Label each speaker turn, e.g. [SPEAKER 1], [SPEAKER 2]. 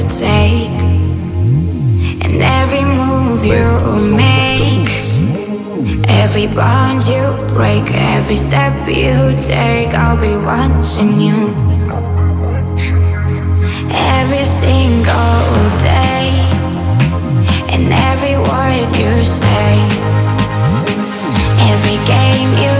[SPEAKER 1] take, and every move you make, every bond you break, every step you take, I'll be watching you every single day, and every word you say, every game you